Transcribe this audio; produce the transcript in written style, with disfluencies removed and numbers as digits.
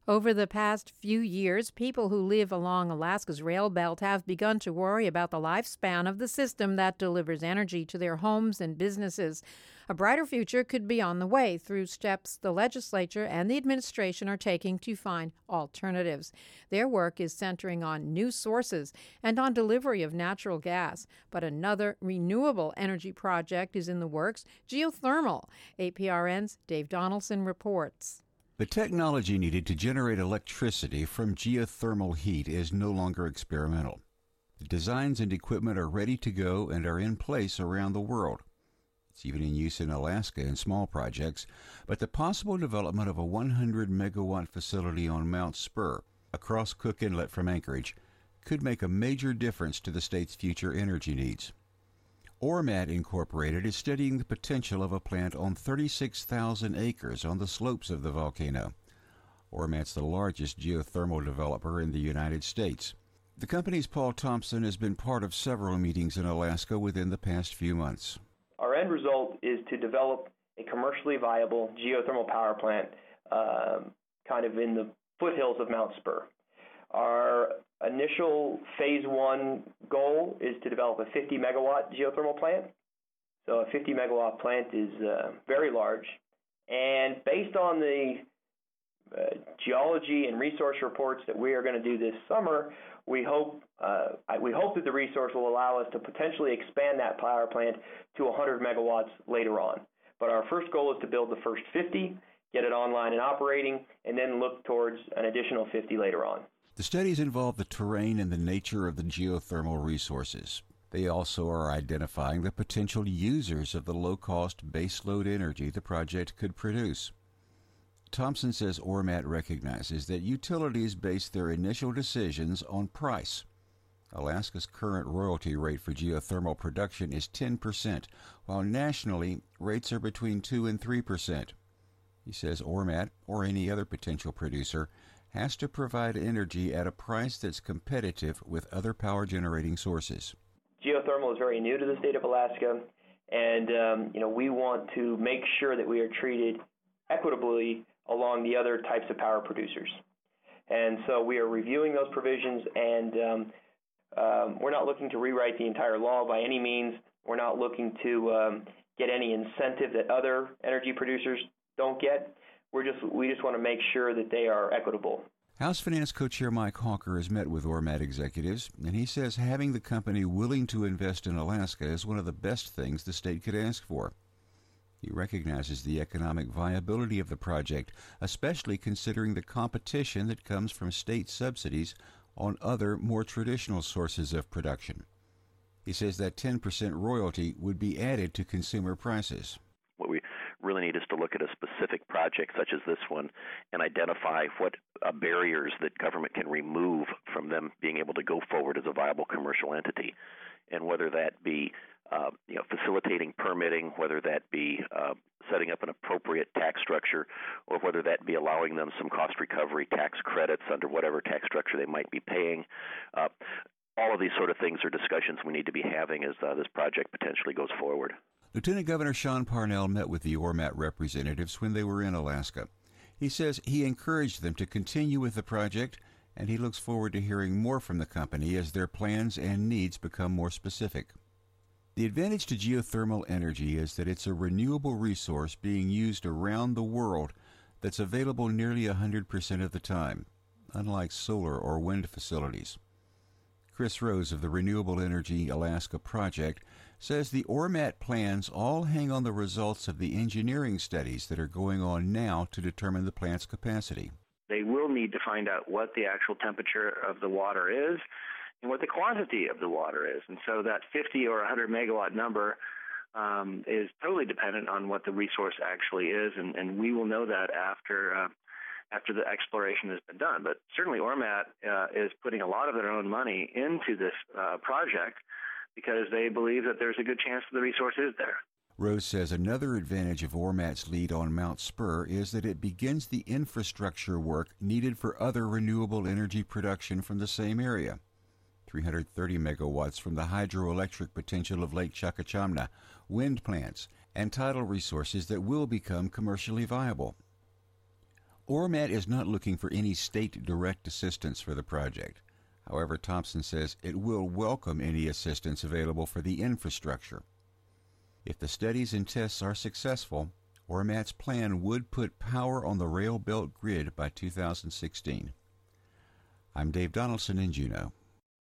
Over the past few years, people who live along Alaska's rail belt have begun to worry about the lifespan of the system that delivers energy to their homes and businesses. A brighter future could be on the way through steps the legislature and the administration are taking to find alternatives. Their work is centering on new sources and on delivery of natural gas. But another renewable energy project is in the works, geothermal. APRN's Dave Donaldson reports. The technology needed to generate electricity from geothermal heat is no longer experimental. The designs and equipment are ready to go and are in place around the world. It's even in use in Alaska in small projects, but the possible development of a 100-megawatt facility on Mount Spur, across Cook Inlet from Anchorage, could make a major difference to the state's future energy needs. Ormat Incorporated is studying the potential of a plant on 36,000 acres on the slopes of the volcano. Ormat's the largest geothermal developer in the United States. The company's Paul Thompson has been part of several meetings in Alaska within the past few months. Our end result is to develop a commercially viable geothermal power plant kind of in the foothills of Mount Spur. Our initial phase one goal is to develop a 50-megawatt geothermal plant. So a 50-megawatt plant is very large. And based on the geology and resource reports that we are going to do this summer, we hope that the resource will allow us to potentially expand that power plant to 100 megawatts later on. But our first goal is to build the first 50, get it online and operating, and then look towards an additional 50 later on. The studies involve the terrain and the nature of the geothermal resources. They also are identifying the potential users of the low-cost baseload energy the project could produce. Thompson says Ormat recognizes that utilities base their initial decisions on price. Alaska's current royalty rate for geothermal production is 10%, while nationally rates are between 2 and 3%. He says Ormat, or any other potential producer, has to provide energy at a price that's competitive with other power-generating sources. Geothermal is very new to the state of Alaska, and we want to make sure that we are treated equitably along the other types of power producers. And so we are reviewing those provisions, and we're not looking to rewrite the entire law by any means. We're not looking to get any incentive that other energy producers don't get. We just want to make sure that they are equitable. House Finance Co-Chair Mike Hawker has met with Ormat executives, and he says having the company willing to invest in Alaska is one of the best things the state could ask for. He recognizes the economic viability of the project, especially considering the competition that comes from state subsidies on other, more traditional sources of production. He says that 10% royalty would be added to consumer prices. What we really need is to look at a specific project such as this one and identify what barriers that government can remove from them being able to go forward as a viable commercial entity, and whether that be facilitating permitting, whether that be setting up an appropriate tax structure, or whether that be allowing them some cost recovery tax credits under whatever tax structure they might be paying. All of these sort of things are discussions we need to be having as this project potentially goes forward. Lieutenant Governor Sean Parnell met with the Ormat representatives when they were in Alaska. He says he encouraged them to continue with the project, and he looks forward to hearing more from the company as their plans and needs become more specific. The advantage to geothermal energy is that it's a renewable resource being used around the world that's available nearly 100% of the time, unlike solar or wind facilities. Chris Rose of the Renewable Energy Alaska Project says the Ormat plans all hang on the results of the engineering studies that are going on now to determine the plant's capacity. They will need to find out what the actual temperature of the water is and what the quantity of the water is. And so that 50 or 100 megawatt number is totally dependent on what the resource actually is, and we will know that after the exploration has been done. But certainly Ormat is putting a lot of their own money into this project because they believe that there's a good chance that the resource is there. Rose says another advantage of Ormat's lead on Mount Spur is that it begins the infrastructure work needed for other renewable energy production from the same area. 330 megawatts from the hydroelectric potential of Lake Chakachamna, wind plants, and tidal resources that will become commercially viable. Ormat is not looking for any state direct assistance for the project. However, Thompson says it will welcome any assistance available for the infrastructure. If the studies and tests are successful, Ormat's plan would put power on the rail belt grid by 2016. I'm Dave Donaldson in Juneau.